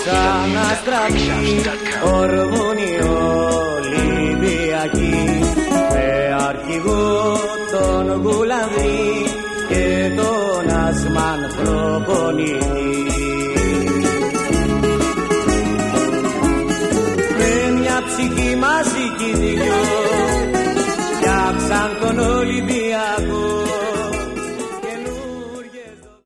ξαναστραφεί, ορμούν οι Ολυμπιακοί με αρχηγό τον Γουλανδρή και τον Ασμάν προπονητή. Με μια ψυχή μαζική δυο φτιάξαν τον Ολυμπιακό